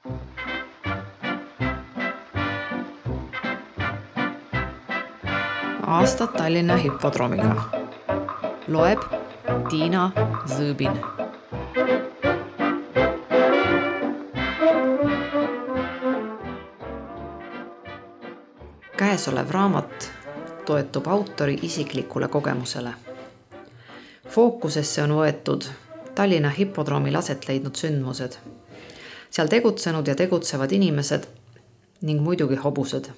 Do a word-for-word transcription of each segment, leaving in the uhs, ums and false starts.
Aastad Tallinna hipodroomiga. Loeb Tiina Zõbin. Käesolev raamat toetub autori isiklikule kogemusele. Fookusesse on võetud Tallinna hipodroomil aset leidnud sündmused. Seal tegutsenud ja tegutsevad inimesed ning muidugi hobused.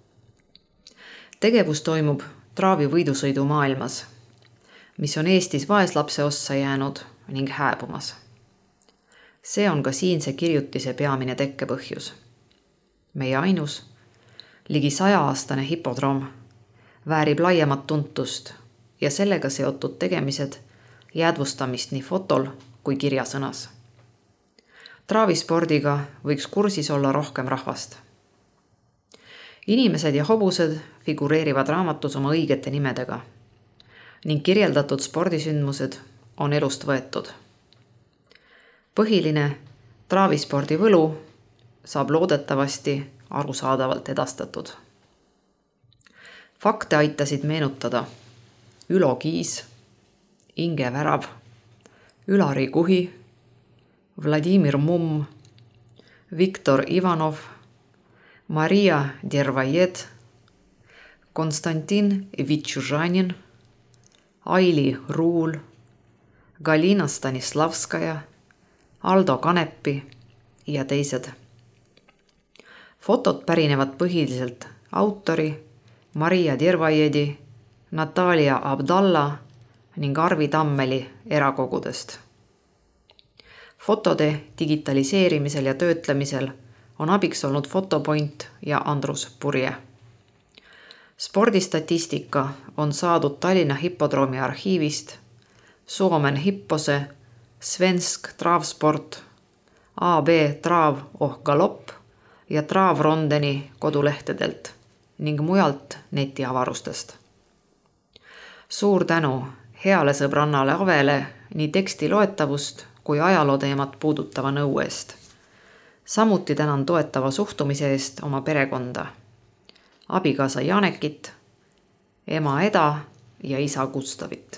Tegevus toimub traavi võidusõidu maailmas, mis on Eestis vaeslapse ossa jäänud ning hääbumas. See on ka siinse kirjutise peamine tekkepõhjus. Meie ainus, ligi sajaaastane hipodroom väärib laiemat tuntust ja sellega seotud tegemised jäädvustamist nii fotol kui kirjasõnas. Traavispordiga võiks kursis olla rohkem rahvast. Inimesed ja hobused figureerivad raamatus oma õigete nimedega ning kirjeldatud spordisündmused on elust võetud. Põhiline traavispordi võlu saab loodetavasti arusaadavalt edastatud. Fakte aitasid meenutada Ülo Kiis, Inge Värav, Ülari Kuhi, Vladimir Mumm, Viktor Ivanov, Maria Dervajed, Konstantin Vitšužanin, Aili Ruul, Galina Stanislavskaja, Aldo Kanepi ja teised. Fotod pärinevad põhiliselt autori Maria Dervajedi, Natalia Abdalla ning Arvi Tammeli erakogudest. Fotode digitaliseerimisel ja töötlemisel on abiks olnud Fotopoint ja Andrus Purje. Spordistatistika on saadud Tallinna hipodroomi arhiivist, Suomen hippose, Svensk Travsport, A B Trav oh Galopp ja Travrondeni kodulehtedelt ning mujalt netiavarustest. Suur tänu heale sõbrannale Avele nii teksti loetavust kui ajalooteemat puudutava nõu eest. Samuti tänan toetava suhtumise eest oma perekonda, abikaasa Janekit, ema Eda ja isa Gustavit.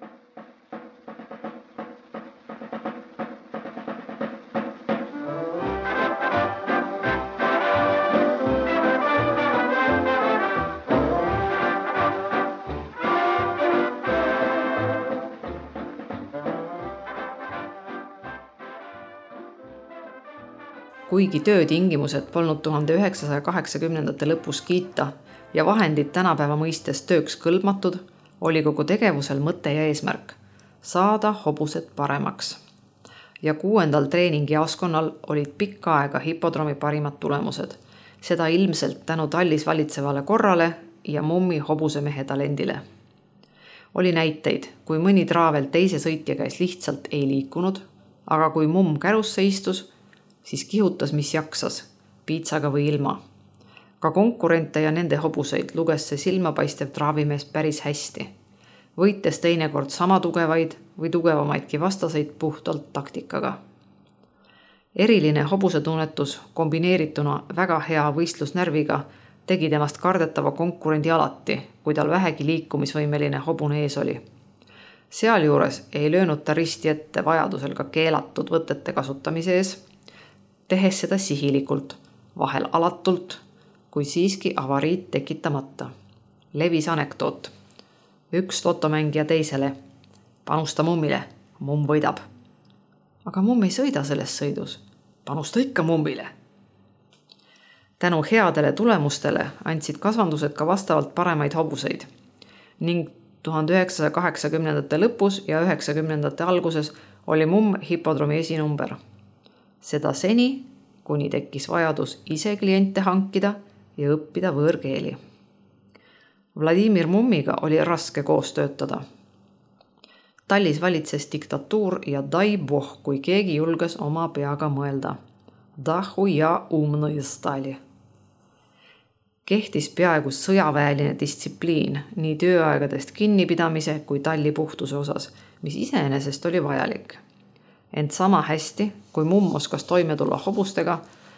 Kuigi töötingimused polnud tuhande üheksasaja kaheksakümnendate lõpus kiita ja vahendid tänapäeva mõistes tööks kõlbmatud, oli kogu tegevusel mõte ja eesmärk saada hobused paremaks. Ja kuuendal treeningjaoskonnal olid pikka aega hipodroomi parimad tulemused, seda ilmselt tänu Tallis valitsevale korrale ja Mummi hobusemehe talendile. Oli näiteid, kui mõni traavel teise sõitja käis lihtsalt ei liikunud, aga kui Mumm kärusse istus, siis kihutas, mis jaksas, piitsaga või ilma. Ka konkurente ja nende hobuseid luges see silmapaistev traavimees päris hästi, võites teinekord sama tugevaid või tugevamaidki vastaseid puhtalt taktikaga. Eriline hobusetunnetus kombineerituna väga hea võistlusnärviga tegi temast kardetava konkurendi alati, kui tal vähegi liikumisvõimeline hobune ees oli. Sealjuures ei löönud ta risti ette vajadusel ka keelatud võtete kasutamise ees, tehes seda sihilikult, vahel alatult, kui siiski avariid tekitamata. Levis anekdoot. Üks lotomängija teisele. Panusta Mummile, Mumm võidab. Aga Mumm ei sõida selles sõidus. Panusta ikka Mummile. Tänu headele tulemustele andsid kasvandused ka vastavalt paremaid hobuseid ning tuhande üheksasaja kaheksakümnendate lõpus ja üheksakümnendate alguses oli Mumm hipodroomi esinumber. Seda seni, kuni tekkis vajadus ise kliente hankida ja õppida võõrkeeli. Vladimir Mummiga oli raske koos töötada. Tallis valitses diktatuur ja dai boh, kui keegi julges oma peaga mõelda. Dahu ja umnõi stali. Kehtis peaaegu sõjaväeline distsipliin nii tööaegadest kinnipidamise kui talli puhtuse osas, mis iseenesest oli vajalik. Ent sama hästi, kui Mumm oskas toime tulla hobustega,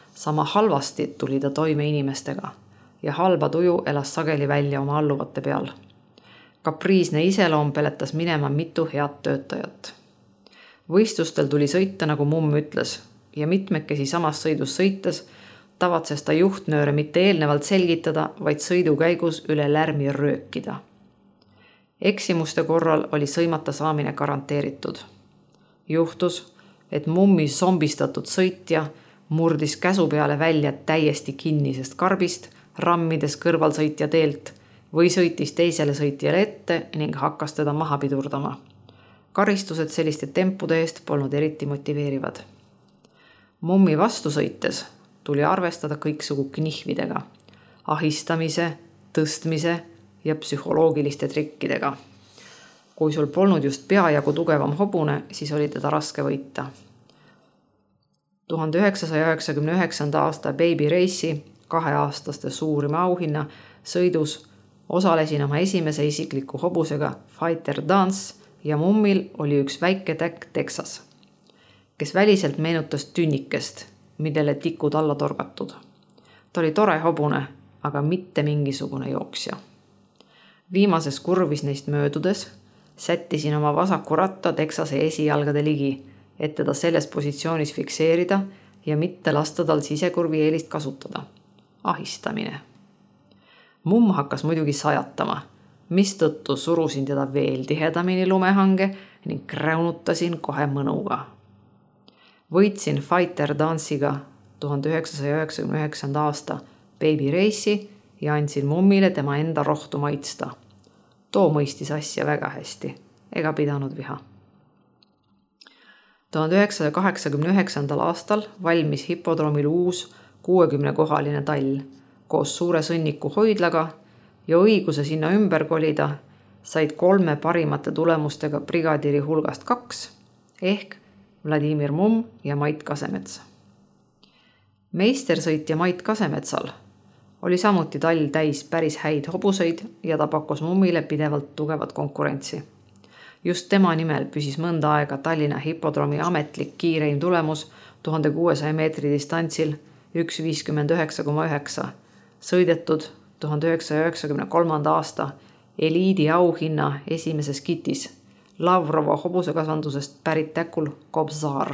Sama halvasti tuli ta toime inimestega ja halba tuju elas sageli välja oma alluvate peal. Kapriisne iseloom peletas minema mitu head töötajat. Võistlustel tuli sõita, nagu mumm ütles, ja mitmekesi samas sõidus sõites tavatses ta juhtnööre mitte eelnevalt selgitada, vaid sõidu käigus üle lärmi röökida. Eksimuste korral oli sõimata saamine garanteeritud. Juhtus, et mummi zombistatud sõitja murdis käsu peale välja täiesti kinnisest karbist, rammides kõrvalsõitja teelt või sõitis teisele sõitjale ette ning hakkas teda maha pidurdama. Karistused selliste tempude eest polnud eriti motiveerivad. Mummi vastu sõites tuli arvestada kõiksugu knihvidega, ahistamise, tõstmise ja psühholoogiliste trikkidega. Kui sul polnud just peajagu tugevam hobune, siis oli teda raske võita. tuhande üheksasaja üheksakümne üheksanda aasta Baby Race'i kaheaastaste suurima auhinna sõidus osalesin oma esimese isikliku hobusega Fighter Dance ja mummil oli üks väike täkk Texas, kes väliselt meenutas tünnikest, millele tikud alla torgatud. Ta oli tore hobune, aga mitte mingisugune jooksja. Viimases kurvis neist möödudes sättisin oma vasaku ratta Texase esijalgade ligi, et teda selles positsioonis fikseerida ja mitte lasta tal sisekurvi eelist kasutada. Ahistamine. Mumm hakkas muidugi sajatama, mistõttu surusin teda veel tihedamini lumehange ning kräunutasin kohe mõnuga. Võitsin Fighter Dance'iga tuhande üheksasaja üheksakümne üheksanda aasta Baby Race'i ja andsin mummile tema enda rohtu maitsta. Too mõistis asja väga hästi, ega pidanud viha. tuhande üheksasaja kaheksakümne üheksandal aastal valmis hipodroomil uus kuuekümnekohaline tall koos suure sõnniku hoidlaga ja õiguse sinna ümber kolida said kolme parimate tulemustega brigadiri hulgast kaks ehk Vladimir Mumm ja Mait Kasemets. Meistersõitja Mait Kasemetsal oli samuti tall täis päris häid hobuseid ja ta pakkus mummile pidevalt tugevat konkurentsi. Just tema nimel püsis mõnda aega Tallinna hipodroomi ametlik kiireim tulemus tuhande kuuesaja meetri distantsil üks viiskümmend üheksa koma üheksa, sõidetud tuhande üheksasaja üheksakümne kolmanda aasta eliidi auhinna esimeses kitis Lavrova hobusekasvandusest pärit täkul Kobzar.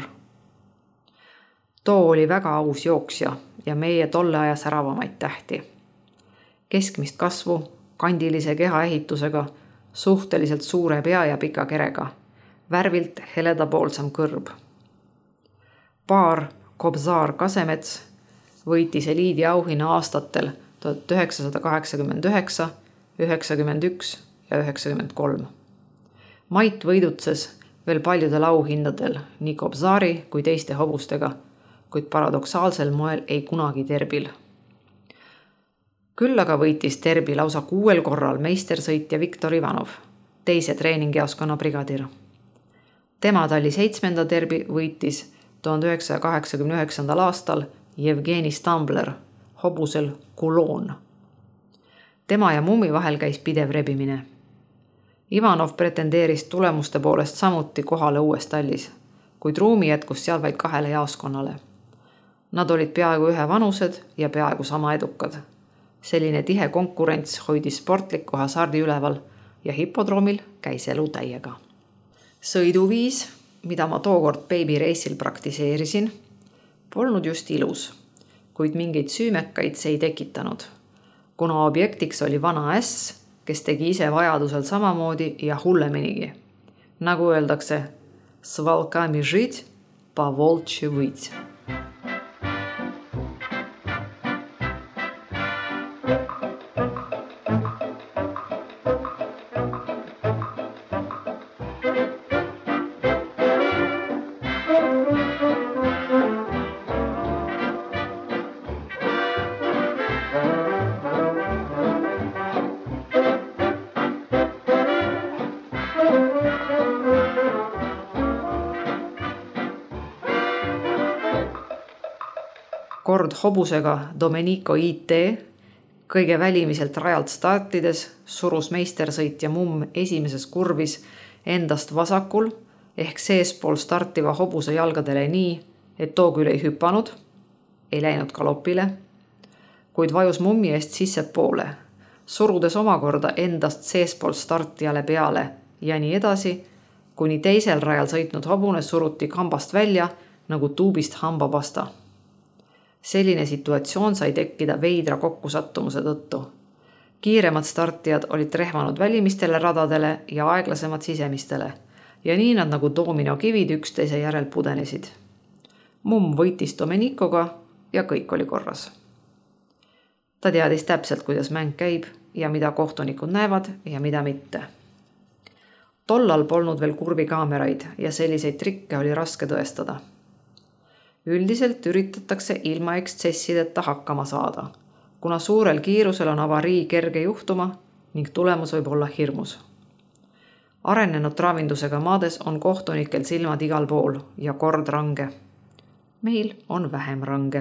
Too oli väga aus jooksja ja meie tolle aja säravamaid tähti. Keskmist kasvu, kandilise kehaehitusega, suhteliselt suure pea ja pika kerega, värvilt heledapoolsam kõrb. Paar Kobzar Kasemets võitis eliidi auhinna aastatel tuhat üheksasada kaheksakümmend üheksa, üheksakümmend üks ja üheksakümmend kolm. Mait võidutses veel paljudel auhindadel nii Kobzari kui teiste hobustega, kuid paradoksaalsel moel ei kunagi terbil. Küll aga võitis terbi lausa kuuel korral meistersõitja Viktor Ivanov, teise treeningjaoskonna brigadir. Tema talli seitsmenda terbi võitis tuhande üheksasaja kaheksakümne üheksandal aastal Jevgeni Stambler hobusel Kuloon. Tema ja mummi vahel käis pidev rebimine. Ivanov pretendeeris tulemuste poolest samuti kohale uues tallis, kuid ruumi jätkus seal vaid kahele jaoskonnale. Nad olid peaaegu ühe vanused ja peaaegu sama edukad. Selline tihe konkurents hoidis sportliku hasardi üleval ja hipodroomil käis elu täiega. Sõiduviis, mida ma tookord Baby Race'il praktiseerisin, polnud just ilus, kuid mingeid süümekaid see ei tekitanud, kuna objektiks oli vana äss, kes tegi ise vajadusel samamoodi ja hulleminigi. Nagu öeldakse, s volkami žить, po volčji võit. Kord hobusega Domenico I T kõige välimiselt rajalt startides surus meistersõitja mumm esimeses kurvis endast vasakul ehk seespool startiva hobuse jalgadele nii, et too küll ei hüpanud, ei läinud galopile, kuid vajus mummi eest sissepoole, surudes omakorda endast seespool startijale peale ja nii edasi, kuni teisel rajal sõitnud hobune suruti kambast välja nagu tuubist hambapasta. Selline situatsioon sai tekkida veidra kokkusattumuse tõttu. Kiiremad startijad olid rehmanud välimistele radadele ja aeglasemad sisemistele ja nii nad nagu dominokivid üksteise järel pudenesid. Mumm võitis Domenikoga ja kõik oli korras. Ta teadis täpselt, kuidas mäng käib ja mida kohtunikud näevad ja mida mitte. Tollal polnud veel kurvikaameraid ja selliseid trikke oli raske tõestada. Üldiselt üritatakse ilma ekstsessideta hakkama saada, kuna suurel kiirusel on avarii kerge juhtuma ning tulemus võib olla hirmus. Arenenud traavindusega maades on kohtunikel silmad igal pool ja kord range. Meil on vähem range.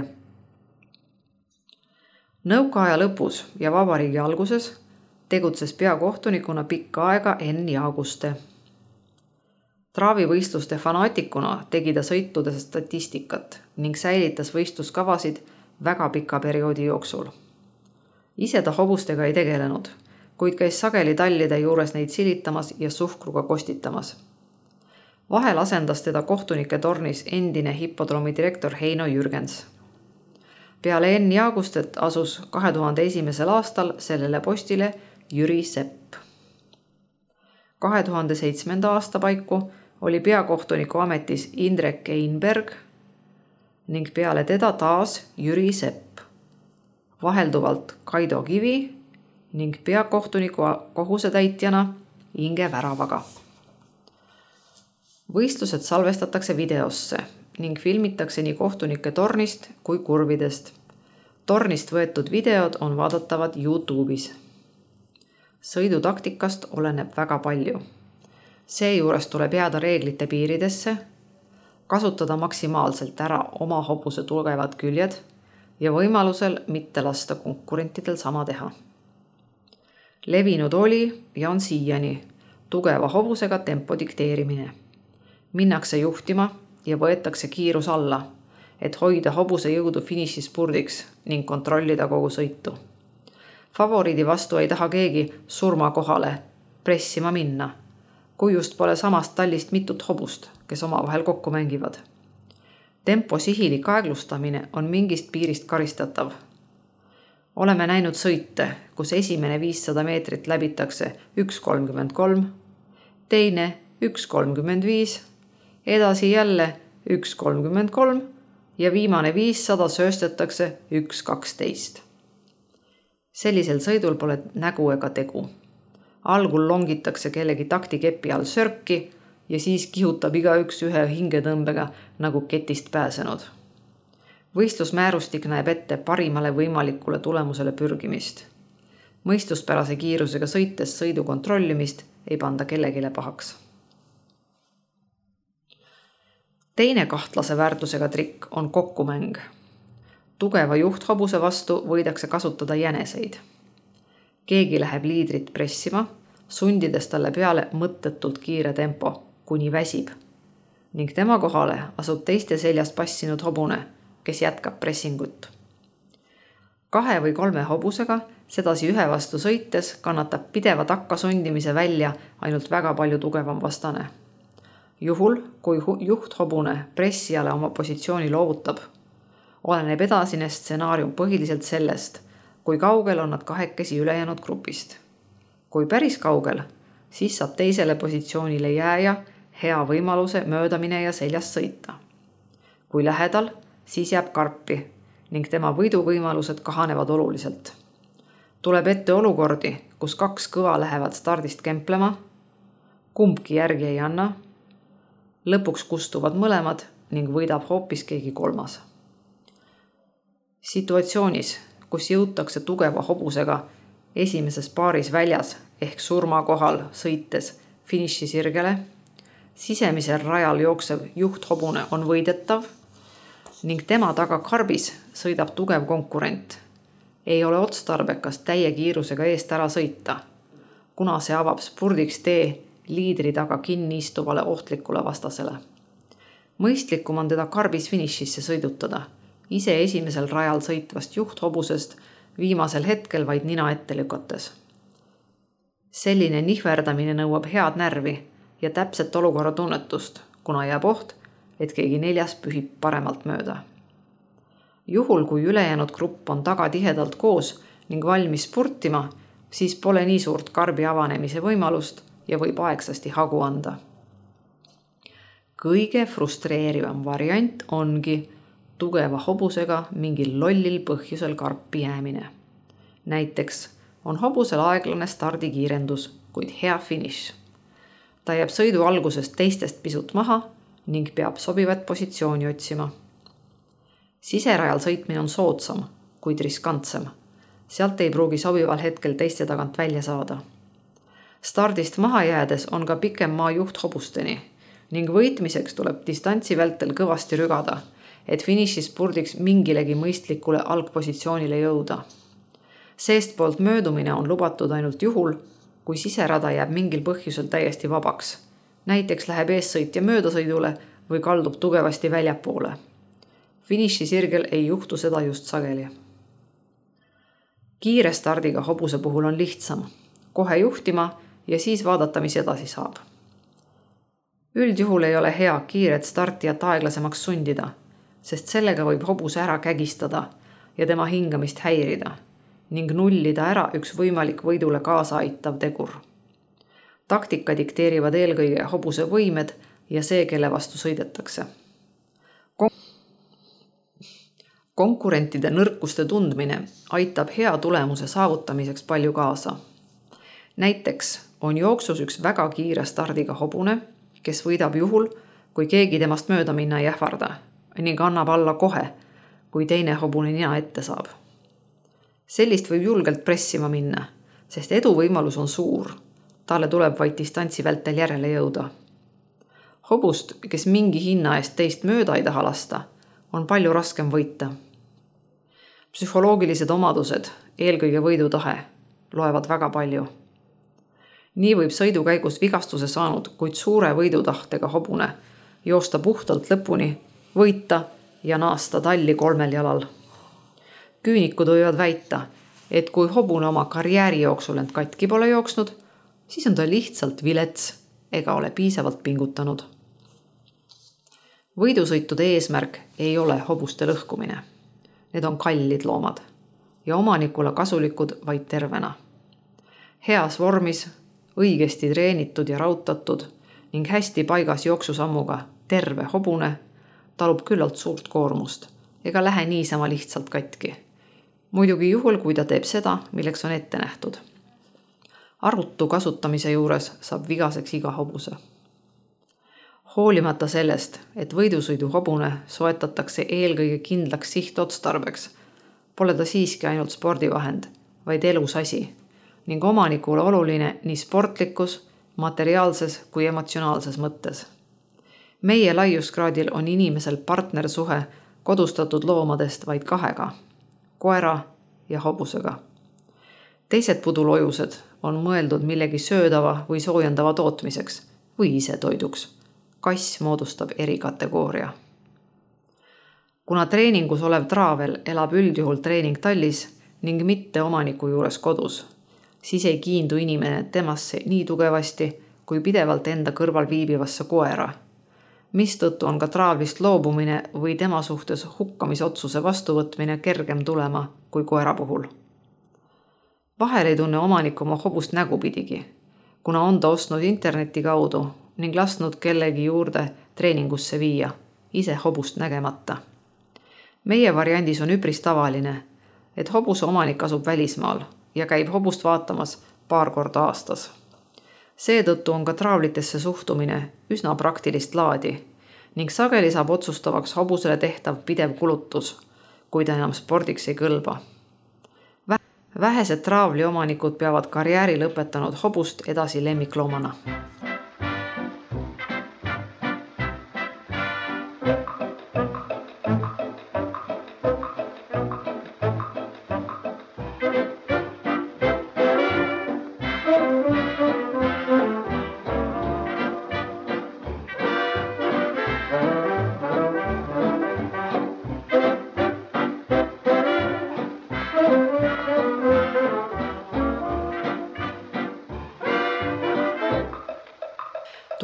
Nõukaaja lõpus ja vabariigi alguses tegutses peakohtunikuna pikka aega Enn Jaaguste. Traavivõistluste fanaatikuna tegi ta sõitude statistikat ning säilitas võistluskavasid väga pika perioodi jooksul. Ise ta hobustega ei tegelenud, kuid käis sageli tallide juures neid silitamas ja suhkruga kostitamas. Vahel asendas teda kohtunike tornis endine hippodroomi direktor Heino Jürgens. Peale Enn Jaagustet asus kahe tuhande esimesel aastal sellele postile Jüri Sepp. kahe tuhande seitsmenda aasta paiku oli peakohtuniku ametis Indrek Einberg ning peale teda taas Jüri Sepp, vahelduvalt Kaido Kivi ning peakohtuniku kohusetäitjana Inge Väravaga. Võistlused salvestatakse videosse ning filmitakse nii kohtunike tornist kui kurvidest. Tornist võetud videod on vaadatavad YouTube'is. Sõidutaktikast oleneb väga palju. Seejuures tuleb jääda reeglite piiridesse, kasutada maksimaalselt ära oma hobuse tugevad küljed ja võimalusel mitte lasta konkurentidel sama teha. Levinud oli ja on siiani tugeva hobusega tempo dikteerimine. Minnakse juhtima ja võetakse kiirus alla, et hoida hobuse jõudu finišispurdiks ning kontrollida kogu sõitu. Favoriidi vastu ei taha keegi surma kohale pressima minna, kui just pole samast tallist mitut hobust, kes omavahel kokku mängivad. Tempo sihilik aeglustamine on mingist piirist karistatav. Oleme näinud sõite, kus esimene viissada meetrit läbitakse üks kolmkümmend kolm, teine üks kolmkümmend viis, edasi jälle üks kolmkümmend kolm ja viimane viissada sööstetakse üks kaksteist. Sellisel sõidul pole nägu ega tegu. Algul longitakse kellegi taktikepi all sörki ja siis kihutab igaüks ühe hingetõmbega nagu ketist pääsenud. Võistlusmäärustik näeb ette parimale võimalikule tulemusele pürgimist. Mõistuspärase kiirusega sõites sõidu kontrollimist ei panda kellegile pahaks. Teine kahtlase väärtusega trikk on kokkumäng. Tugeva juhthobuse vastu võidakse kasutada jäneseid. Keegi läheb liidrit pressima, sundides talle peale mõttetult kiire tempo, kuni väsib. Ning tema kohale asub teiste seljast passinud hobune, kes jätkab pressingut. Kahe või kolme hobusega sedasi ühe vastu sõites kannatab pideva takka sundimise välja ainult väga palju tugevam vastane. Juhul, kui juhthobune pressijale oma positsiooni loovutab, oleneb edasine stsenaarium põhiliselt sellest, kui kaugel on nad kahekesi ülejäänud grupist. Kui päris kaugel, siis saab teisele positsioonile jääja hea võimaluse möödamine ja seljast sõita. Kui lähedal, siis jääb karpi ning tema võiduvõimalused kahanevad oluliselt. Tuleb ette olukordi, kus kaks kõva lähevad stardist kemplema, kumbki järgi ei anna, lõpuks kustuvad mõlemad ning võidab hoopis keegi kolmas. Situatsioonis, kus jõutakse tugeva hobusega esimeses paaris väljas ehk surma kohal sõites finišisirgele, sisemisel rajal jooksev juhthobune on võidetav ning tema taga karbis sõidab tugev konkurent. Ei ole otstarbekas täie kiirusega eest ära sõita, kuna see avab spurdiks tee liidri taga kinni istuvale ohtlikule vastasele. Mõistlikum on teda karbis finišisse sõidutada, ise esimesel rajal sõitvast juhthobusest viimasel hetkel vaid nina ette lükates. Selline nihverdamine nõuab head närvi ja täpset olukorra tunnetust, kuna jääb oht, et keegi neljas pühib paremalt mööda. Juhul, kui ülejäänud grupp on taga tihedalt koos ning valmis spurtima, siis pole nii suurt karbi avanemise võimalust ja võib aegsasti hagu anda. Kõige frustreerivam variant ongi tugeva hobusega mingil lollil põhjusel karpi jäämine. Näiteks on hobusel aeglane stardikiirendus, kuid hea finiš. Ta jääb sõidu algusest teistest pisut maha ning peab sobivat positsiooni otsima. Siserajal sõitmine on soodsam, kuid riskantsem. Sealt ei pruugi sobival hetkel teiste tagant välja saada. Stardist maha jäädes on ka pikem maa juhthobusteni ning võitmiseks tuleb distantsi vältel kõvasti rügada, et finišis spurdiks mingilegi mõistlikule algpositsioonile jõuda. Seestpoolt möödumine on lubatud ainult juhul, kui siserada jääb mingil põhjusel täiesti vabaks. Näiteks läheb eessõitja möödasõidule või kaldub tugevasti väljapoole. Finiši sirgel ei juhtu seda just sageli. Kiire stardiga hobuse puhul on lihtsam, kohe juhtima ja siis vaadata, mis edasi saab. Üldjuhul ei ole hea kiiret startijat aeglasemaks sundida, sest sellega võib hobuse ära kägistada ja tema hingamist häirida ning nullida ära üks võimalik võidule kaasa aitav tegur. Taktika dikteerivad eelkõige hobuse võimed ja see, kelle vastu sõidetakse. Konkurentide nõrkuste tundmine aitab hea tulemuse saavutamiseks palju kaasa. Näiteks on jooksus üks väga kiire stardiga hobune, kes võidab juhul, kui keegi temast mööda minna ei ähvarda ning annab alla kohe, kui teine hobune nina ette saab. Sellist võib julgelt pressima minna, sest edu võimalus on suur. Talle tuleb vaid distantsi vältel järele jõuda. Hobust, kes mingi hinna eest teist mööda ei taha lasta, on palju raskem võita. Psühholoogilised omadused, eelkõige võidutahe, loevad väga palju. Nii võib sõidu käigus vigastuse saanud, kuid suure võidutahtega hobune joosta puhtalt lõpuni, võita ja naasta talli kolmel jalal. Küünikud võivad väita, et kui hobune oma karjääri jooksul end katki pole jooksnud, siis on ta lihtsalt vilets ega ole piisavalt pingutanud. Võidusõitude eesmärk ei ole hobuste lõhkumine. Need on kallid loomad ja omanikule kasulikud vaid tervena. Heas vormis, õigesti treenitud ja rautatud ning hästi paigas jooksusammuga terve hobune talub küllalt suurt koormust ega lähe niisama lihtsalt katki. Muidugi juhul, kui ta teeb seda, milleks on ette nähtud. Arvutu kasutamise juures saab vigaseks iga hobuse. Hoolimata sellest, et võidusõidu hobune soetatakse eelkõige kindlaks sihtotstarbeks, pole ta siiski ainult spordivahend, vaid elus asi ning omanikule oluline nii sportlikus, materiaalses kui emotsionaalses mõttes. Meie laiuskraadil on inimesel partnersuhe kodustatud loomadest vaid kahega, koera ja hobusega. Teised pudulojused on mõeldud millegi söödava või soojendava tootmiseks või ise toiduks. Kass moodustab erikategooria. Kuna treeningus olev traavel elab üldjuhul treeningtallis ning mitte omaniku juures kodus, siis ei kiindu inimene temasse nii tugevasti kui pidevalt enda kõrval viibivasse koera, mistõttu on ka traavlist loobumine või tema suhtes hukkamisotsuse vastuvõtmine kergem tulema kui koera puhul. Vahel ei tunne omanik oma hobust nägupidigi, kuna on ta ostnud interneti kaudu ning lasknud kellegi juurde treeningusse viia, ise hobust nägemata. Meie variandis on üpris tavaline, et hobuse omanik asub välismaal ja käib hobust vaatamas paar korda aastas. Seetõttu on ka traavlitesse suhtumine üsna praktilist laadi ning sageli saab otsustavaks hobusele tehtav pidev kulutus, kui ta enam spordiks ei kõlba. Vähesed traavli omanikud peavad karjääri lõpetanud hobust edasi lemmikloomana.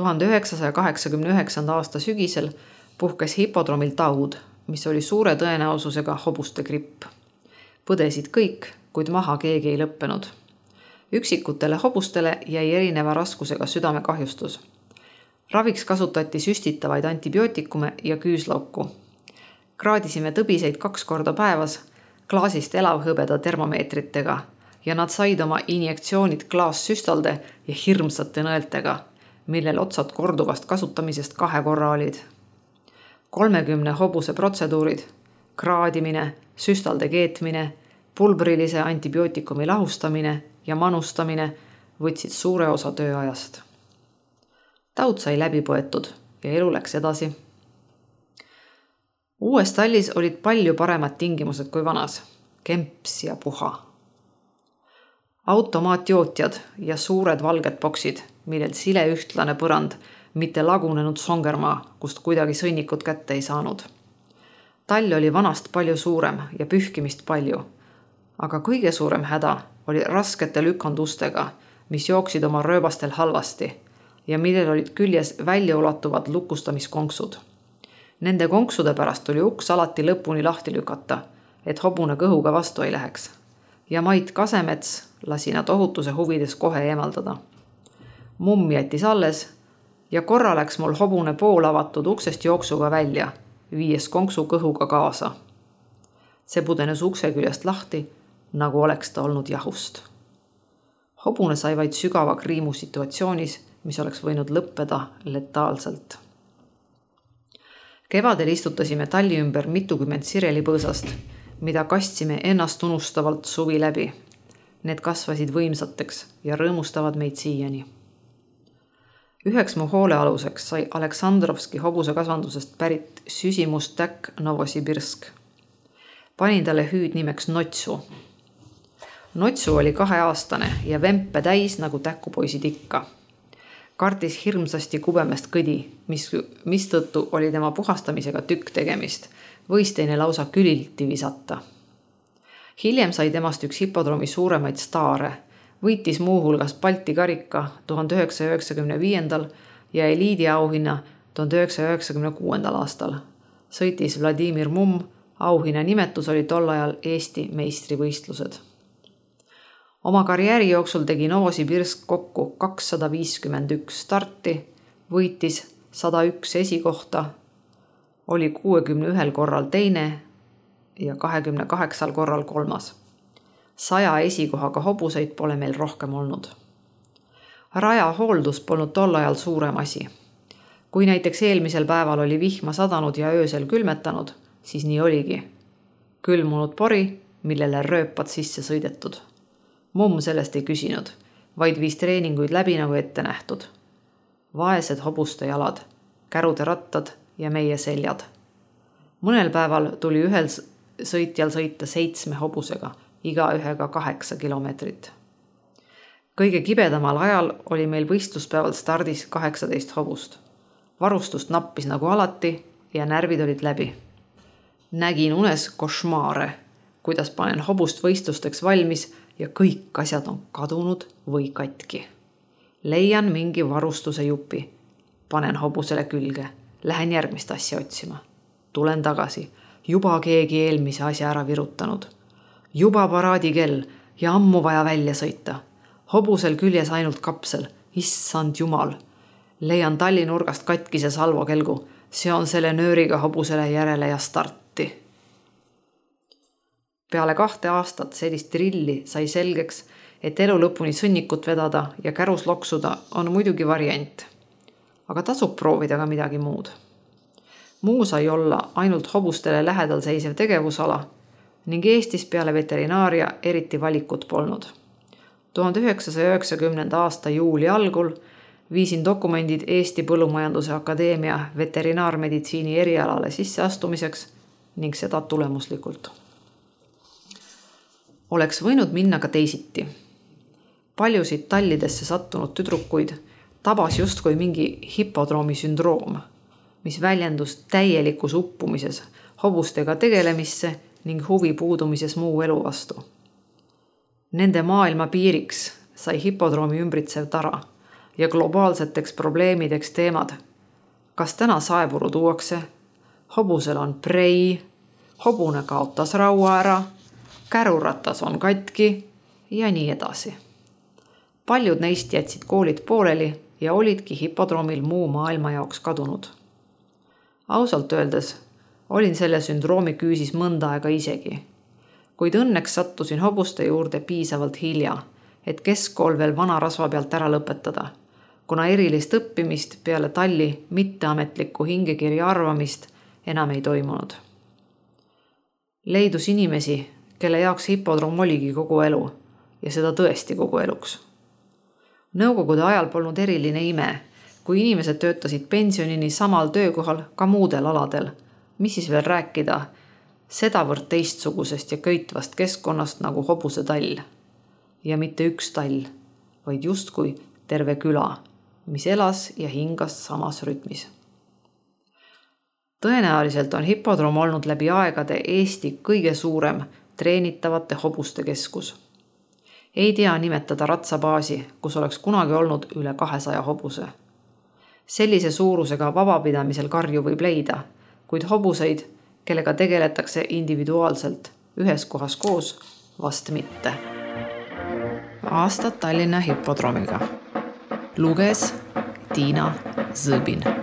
tuhande üheksasaja kaheksakümne üheksanda aasta sügisel puhkes hipodroomil taud, mis oli suure tõenäosusega hobuste gripp. Põdesid kõik, kuid maha keegi ei lõppenud. Üksikutele hobustele jäi erineva raskusega südamekahjustus. Raviks kasutati süstitavaid antibiootikume ja küüslauku. Kraadisime tõbiseid kaks korda päevas klaasist elavhõbeda termomeetritega ja nad said oma injektsioonid klaassüstalde ja hirmsate nõeltega, millel otsad korduvast kasutamisest kahe korra olid. kolmekümne hobuse protseduurid, kraadimine, süstalde keetmine, pulbrilise antibiootikumi lahustamine ja manustamine võtsid suure osa tööajast. Taud sai läbi põetud ja elu läks edasi. Uues tallis olid palju paremad tingimused kui vanas, kemps ja puha. Automaatjootjad ja suured valged boksid, millel sile ühtlane põrand, mitte lagunenud songermaa, kust kuidagi sõnnikud kätte ei saanud. Tall oli vanast palju suurem ja pühkimist palju, aga kõige suurem häda oli raskete lükandustega, mis jooksid oma rööbastel halvasti ja millel olid küljes väljaulatuvad lukustamiskonksud. Nende konksude pärast tuli uks alati lõpuni lahti lükata, et hobune kõhuga vastu ei läheks. Ja Mait Kasemets lasi nad ohutuse huvides kohe eemaldada. Mumm jättis alles ja korra läks mul hobune pool avatud uksest jooksuga välja, viies konksu kõhuga kaasa. See pudenes ukse küljest lahti, nagu oleks ta olnud jahust. Hobune sai vaid sügava kriimu situatsioonis, mis oleks võinud lõppeda letaalselt. Kevadel istutasime talli ümber mitukümmend sirelipõõsast, mida kastsime ennast unustavalt suvi läbi. Need kasvasid võimsateks ja rõõmustavad meid siiani. Üheks mu hoolealuseks sai Aleksandrovski hobuse kasvandusest pärit süsimustäkk Novosibirsk. Panin talle hüüd nimeks Notsu. Notsu oli kaheaastane ja vempe täis nagu täkupoisid ikka. Kartis hirmsasti kubemest kõdi, mis, mis tõttu oli tema puhastamisega tükk tegemist. Võis teine lausa külilti visata. Hiljem sai temast üks hipodroomi suuremaid staare. Võitis muuhulgas Balti karika tuhande üheksasaja üheksakümne viiendal ja eliidi auhinna tuhande üheksasaja üheksakümne kuuendal aastal. Sõitis Vladimir Mumm, auhinna nimetus oli tol ajal Eesti meistrivõistlused. Oma karjääri jooksul tegi Novosibirsk kokku kakssada viiskümmend üks starti, võitis sada üks esikohta, oli kuuekümne ühel korral teine ja kahekümne kaheksal korral kolmas. Saja esikohaga hobuseid pole meil rohkem olnud. Raja hooldus polnud tol ajal suurem asi. Kui näiteks eelmisel päeval oli vihma sadanud ja öösel külmetanud, siis nii oligi. Külmunud pori, millele rööpad sisse sõidetud. Mumm sellest ei küsinud, vaid viis treeninguid läbi nagu ette nähtud. Vaesed hobuste jalad, kärude rattad ja meie seljad. Mõnel päeval tuli ühel sõitjal sõita seitsme hobusega, iga ühega kaheksa kilomeetrit. Kõige kibedamal ajal oli meil võistluspäeval stardis kaheksateist hobust. Varustust nappis nagu alati ja närvid olid läbi. Nägin unes košmaare, kuidas panen hobust võistlusteks valmis ja kõik asjad on kadunud või katki. Leian mingi varustuse jupi. Panen hobusele külge. Lähen järgmist asja otsima. Tulen tagasi. Juba keegi eelmise asja ära virutanud. Juba paraadikell ja ammu vaja välja sõita. Hobusel küljes ainult kapsel. Issand jumal. Leian talli nurgast katkise salvokelgu. See on selle nööriga hobusele järele ja starti. Peale kahte aastat sellist drilli sai selgeks, et elu lõpuni sõnnikut vedada ja kärus loksuda on muidugi variant. Aga tasub proovida ka midagi muud. Muu sai olla ainult hobustele lähedal seisev tegevusala ning Eestis peale veterinaaria eriti valikut polnud. tuhande üheksasaja üheksakümnenda aasta juuli algul viisin dokumendid Eesti Põllumajanduse Akadeemia veterinaarmeditsiini erialale sisseastumiseks ning seda tulemuslikult. Oleks võinud minna ka teisiti. Paljusid tallidesse sattunud tüdrukuid tabas justkui mingi hipodroomi sündroom, mis väljendus täielikus uppumises, hobustega tegelemisse ning huvi puudumises muu elu vastu. Nende maailma piiriks sai hipodroomi ümbritsev tara, ja globaalseteks probleemideks teemad. Kas täna saepuru tuuakse? Hobusel on prei, hobune kaotas raua ära, käruratas on katki ja nii edasi. Paljud neist jätsid koolid pooleli ja olidki hipodroomil muu maailma jaoks kadunud. Ausalt öeldes olin selle sündroomi küüsis mõnda aega isegi, kuid õnneks sattusin hobuste juurde piisavalt hilja, et keskkool veel vana rasva pealt ära lõpetada, kuna erilist õppimist peale talli mitteametlikku hingekirja arvamist enam ei toimunud. Leidus inimesi, kelle jaoks hipodroom oligi kogu elu ja seda tõesti kogu eluks. Nõukogude ajal polnud eriline ime, kui inimesed töötasid pensionini samal töökohal ka muudel aladel, mis siis veel rääkida sedavõrd teistsugusest ja köitvast keskkonnast nagu hobuse tall. Ja mitte üks tall, vaid justkui terve küla, mis elas ja hingas samas rütmis. Tõenäoliselt on hipodroom olnud läbi aegade Eesti kõige suurem treenitavate hobuste keskus. Ei tea nimetada ratsabaasi, kus oleks kunagi olnud üle kahesaja hobuse. Sellise suurusega vabapidamisel karju võib leida, kuid hobuseid, kellega tegeletakse individuaalselt ühes kohas koos, vast mitte. Aastad Tallinna hipodroomiga. Luges Tiina Zõbin.